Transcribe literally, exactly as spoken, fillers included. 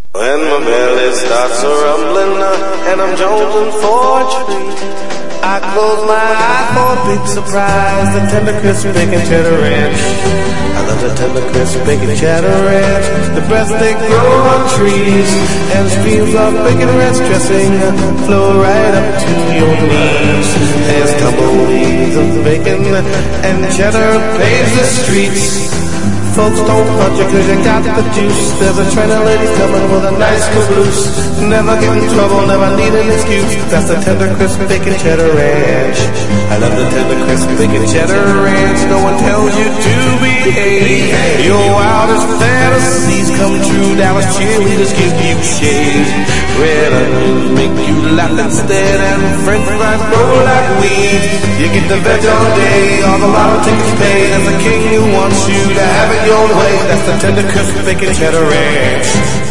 When my belly starts a rumbling uh, and I'm jonesing for a treat, I close my eye for a big surprise, the tender crisp bacon cheddar ranch. I love the tender crisp bacon cheddar ranch. The breasts they grow on trees, and streams of bacon ranch dressing flow right up to your knees. There's tumbleweeds of bacon and cheddar paves the streets. Folks don't punch you cause you got the juice. There's a train of ladies coming with a nice caboose. Never get in trouble, never need an excuse. That's the tender crisp bacon cheddar ranch. I love the tender crisp bacon cheddar ranch. No one tells you to behave. Your wildest fantasies come true. Dallas cheerleaders give you shade. Red onions make you laugh instead, and french fries roll like weed. You get the veg all day, all the lotto tickets paid. There's a king who wants you to have it your way. That's the tender crisp bacon cheddar ranch.